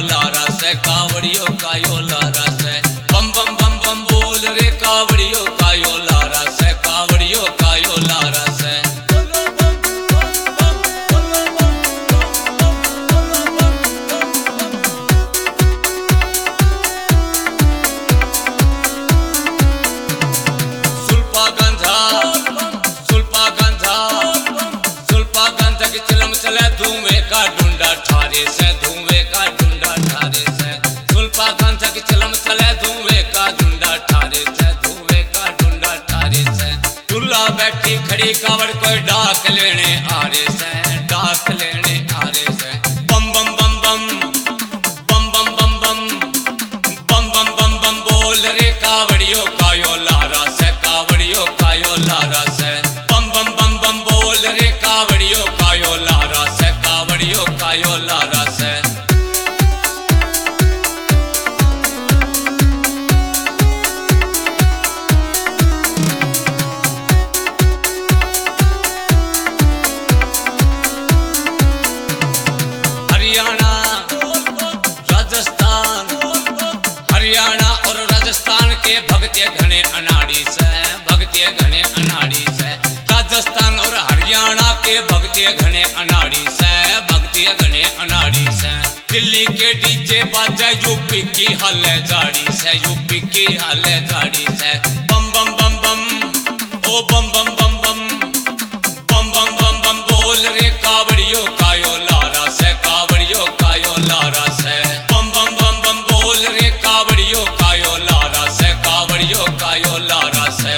लारा से, कावड़ियों का यो लारा से। बम बम बम बम बोल रे कावड़ियों का यो लारा से, कावड़ियों का यो लारा से। चले धुएं का ढूंढा ठारे से, धुएं का ढूंढा ठारे से। सुल्पा गंध की चिलम चले धुएं का ढूंढा ठारे से, धुएं का ढूंढा ठारे से। दूल्हा बैठी खड़ी कावड़ कोई डाक लेने आ रे से, डाक लेने आ रे से। बम बम बम बम बम बम बम बम बम बम बम बम बोल रे कावड़ियों का यो लारा से, कावड़ियों का यो लारा से। बम बम बम बम बोल रे कावड़ियों का यो लारा से, कावड़ियों का यो लारा से। हरियाणा राजस्थान, हरियाणा और राजस्थान के भगते घने अनाड़ी से, भगते घने अनाड़ी से। राजस्थान और हरियाणा के भगते घने अनाड़ी से, भगते घने अनाड़ी से। दिल्ली के डीजे बाजा यूपी की हाले जाड़ी से, यूपी की हाले जाड़ी से। बम बम बम बम ओ बम बम बम बम बम बम बम बम बोल रे कावड़ियों का यो लारा से, कावड़ियों का यो लारा से। बम बम बम बम बोल रे कावड़ियों का यो लारा से, कावड़ियों का यो लारा से।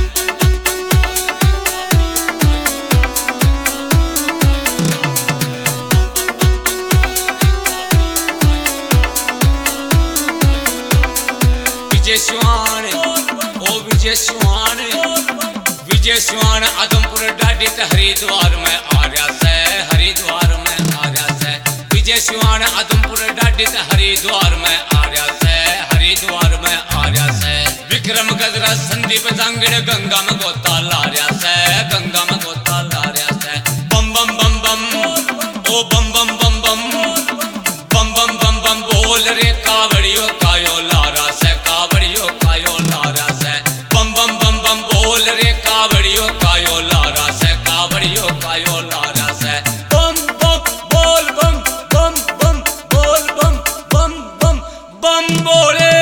विजय सिवान ओ विजय सिवान, विजय सिवान आदमपुर डाडी ते हरिद्वार में आ रहा से, हरिद्वार में आ रहा से। विजय सिवान आदमपुर डाडी ते हरिद्वार में आ रहा से, हरिद्वार में आ रहा से। विक्रम गजरा संदीप जांगड़ गंगा में गोता ला रहा से, गंगा में गोता ला रहा से। बम बम बम बम ओ बम बम बम बम बम बम बम बम बोल रे कावड़ियों का यो लारा से, कावड़ियों का यो लारा से। बम बम बम बम बोल रे कावड़ियों का यो लारा से, कावड़ियों का यो लारा से। बम बम बोल बम बम बम बोल बम बम बम बम बोले।